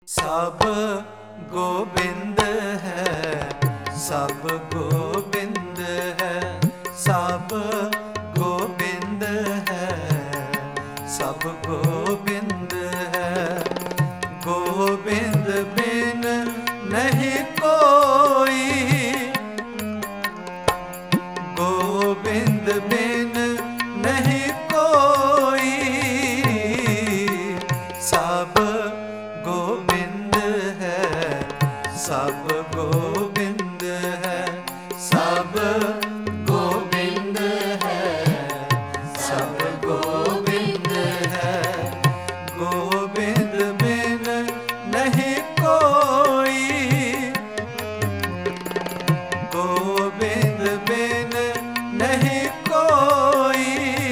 ਸਭ ਗੋਬਿੰਦ ਹੈ, ਸਭ ਗੋਬਿੰਦ ਹੈ, ਸਭ ਗੋਬਿੰਦ ਹੈ, ਸਭ ਗੋਬਿੰਦ ਹੈ। ਗੋਬਿੰਦ ਬਿਨ ਨਹੀਂ ਕੋਈ, ਗੋਬਿੰਦ ਬਿਨ ਨਹੀਂ ਕੋਈ, ਸਭ ਗੋਬਿੰਦ ਹੈ, ਸਭ ਗੋਬਿੰਦ ਹੈ, ਸਭ ਗੋਬਿੰਦ ਹੈ, ਸਭ ਗੋਬਿੰਦ ਹੈ। ਗੋਬਿੰਦ ਬਿਨ ਨਹੀਂ ਕੋਈ, ਗੋਬਿੰਦ ਬਿਨ ਨਹੀਂ ਕੋਈ,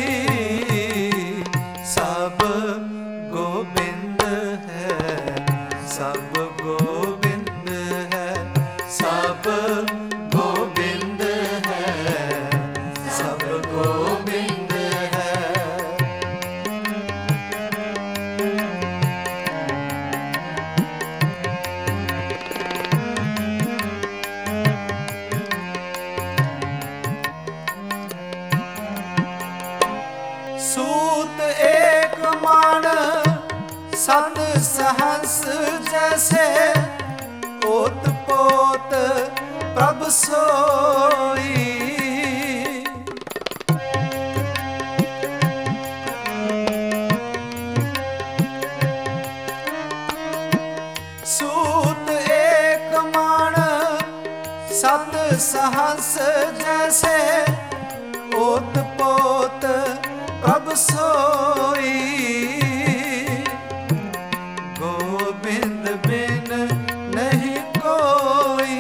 ਸਭ ਗੋਬਿੰਦ ਹੈ, ਸਭ ਗੋਬਿੰਦ ਹੈ, ਸਭ ਗੋਬਿੰਦ ਹੈ, ਸਭ ਗੋਬਿੰਦ ਹੈ। सूत एक मान सत सहस जैसे, ओत पोत प्रभ सोई। सूत एक मान सत सहस जैसे, ओत पोत प्रभ सोई। गोबिंद बिन नहीं कोई,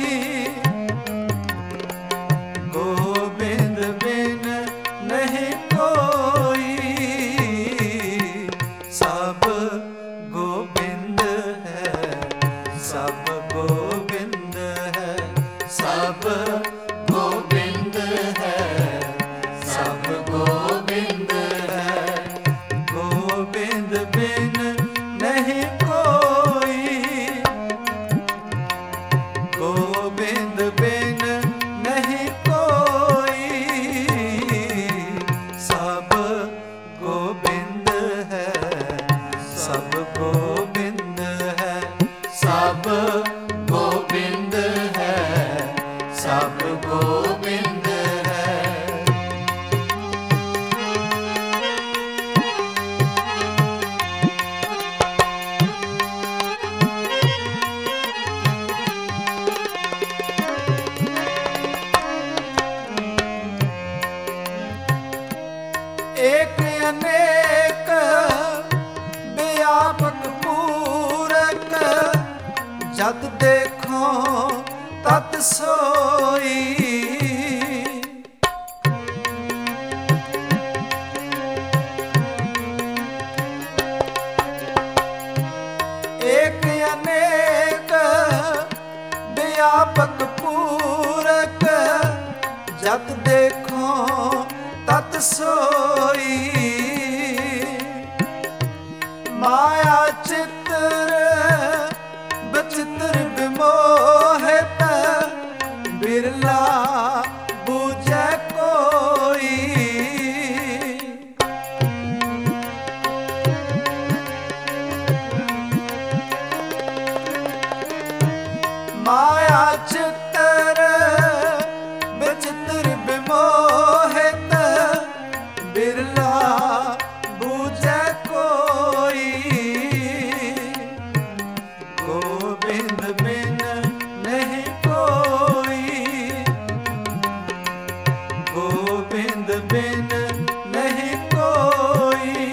गोबिंद बिन नहीं कोई, सब गोबिंद है, सब गोबिंद है, सब गोबिंद है, सब गोबिंद है। गोबिंद बिन नहीं कोई, गोबिंद बिन नहीं कोई, सब गोबिंद है, सब गोबिंद है, सब गोबिंद है, सब गोबिंद है। एक अनेक व्यापक पूरक, जत देखो तत सोई। एक अनेक व्यापक पूरक, जत देखो तत सोई। माया चित्र बचित्र विमोहित, बिरला बूझे कोई। माया चित्र विचित्र विमोहित, बिरला बूझे कोई। गोबिंद बिन नहीं कोई, गोबिंद बिन नहीं कोई,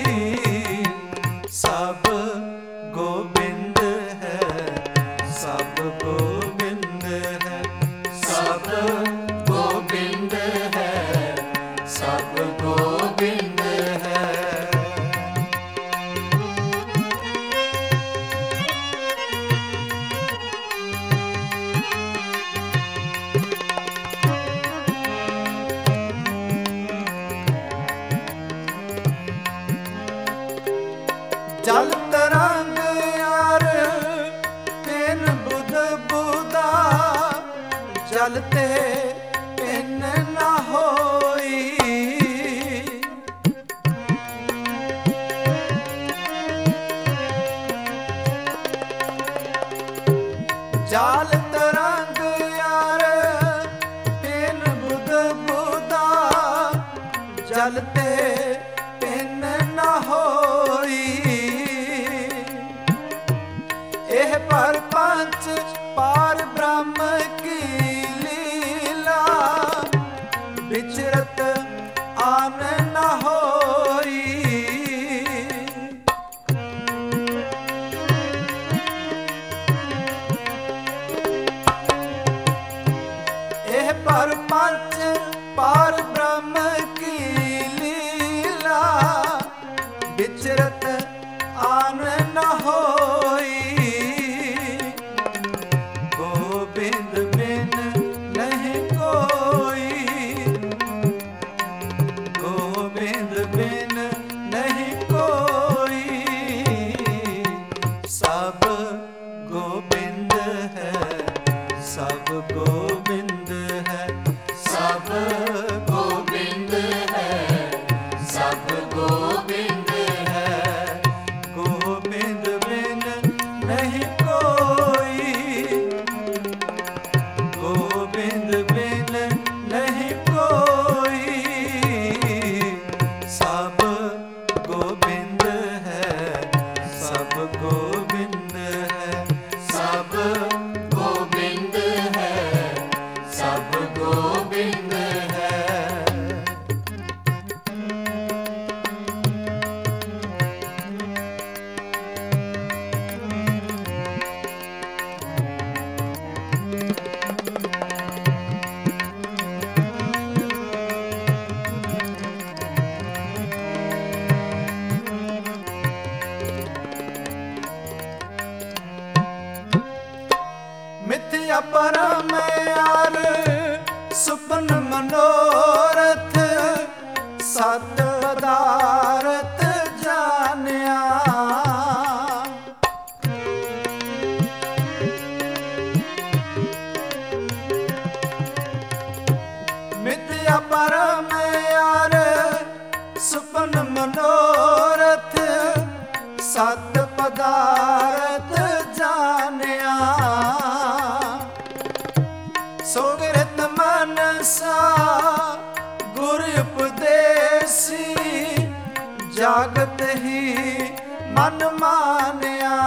सब गोबिंद है, सब गोबिंद है, सब गोबिंद है, सब गोबिंद है। जल तरंग जल ते भिन्न न होई। जाल तरंग यार भिन बुध बुधा, जल ते भिन्न न होई। एह परपंच पार ब्रह्म की लीला, विचरत आन न होई। एह परपंच पार ब्रह्म की लीला, विचरत आन न होई। गोबिंद बिन नहीं कोई, गोबिंद बिन नहीं कोई। सब गोबिंद है, सब गोबिंद है, सब गोबिंद है, सब गोबिंद है। गोबिंद बिन नहीं कोई, गोबिंद बिन नहीं कोई। सब गोबिंद है, सब गोबिंद है, सब गोबिंद है, सब गोबिंद है। मिथ्या परम यार सुपन मनोरथ, सत पदारथ जानिया। मिथ्या परम यार सुपन मनोरथ, सत पदारथ जानिया। सुकृत मनसा गुर उपदेसी, जागत ही मन मानिया।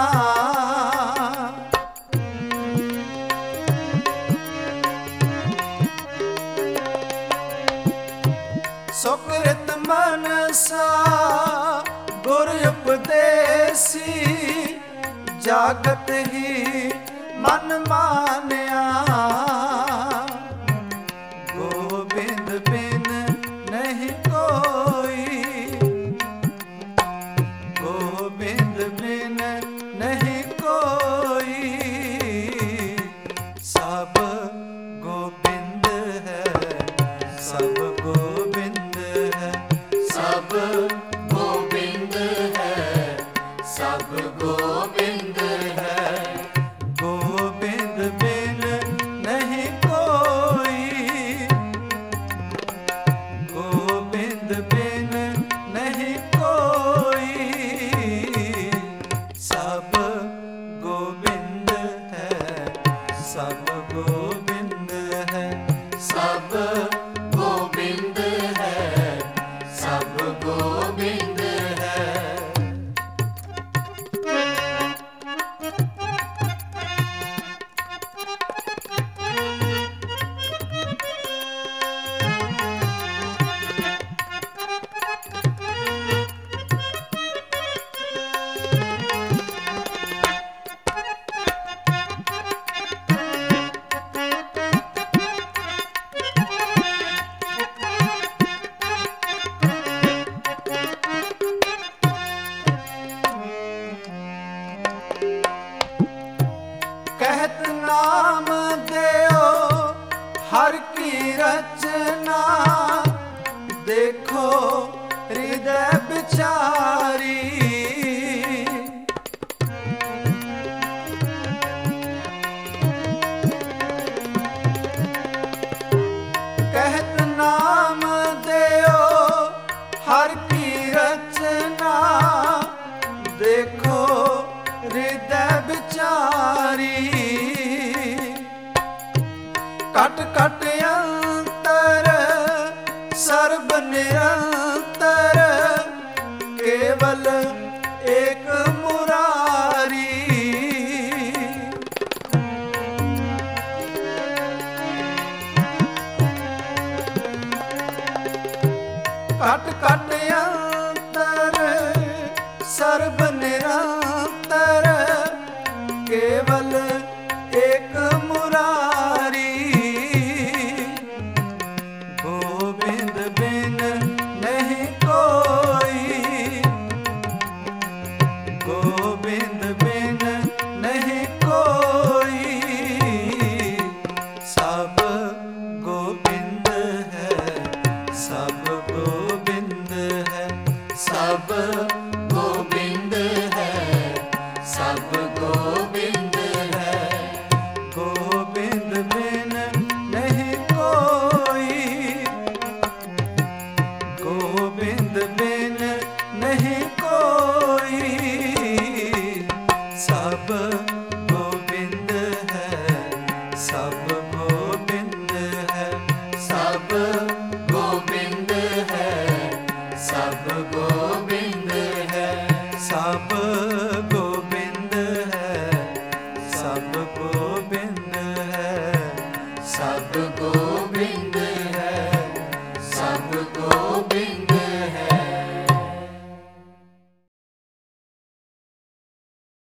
सुकृत मनसा गुर उपदेसी, जागत ही मन मानिया। गोबिंद बिन नहीं कोई, गोबिंद बिन नहीं कोई। सब गोबिंद है, सब गोबिंद है, सब गोबिंद है, सब गोबिंद है। गोबिंद बिन नहीं कोई, गोबिंद बिन नहीं कोई। सब गोबिंद है, सब गोबिंद है, सब गोबिंद है, सब गोबिंद है। हर की रचना देखो हृदय विचारी। ਹਿਰਦੈ ਵਿਚਾਰੀ। ਕਟ ਕਟ ਅੰਤਰ ਸਰਬ ਨਿਰੰਤਰ ਕੇਵਲ ਏਕ ਮੁਰਾਰੀ। ਕਟ ਕਟ ਅੰਤਰ ਸਰਬ ਨਿਰੰਤਰ ਕੇਵਲ ਏਕ ਮੁਰਾਰੀ। ਗੋਬਿੰਦ ਬਿਨ ਨਹੀਂ ਕੋਈ, ਗੋਬਿੰਦ ਬਿਨ ਨਹੀਂ ਕੋਈ, ਸਭ ਗੋਬਿੰਦ ਹੈ, ਸਭ ਗੋਬਿੰਦ ਹੈ, ਸਭ ਗੋਬਿੰਦ ਹੈ, ਸਭ ਗੋਬਿੰਦ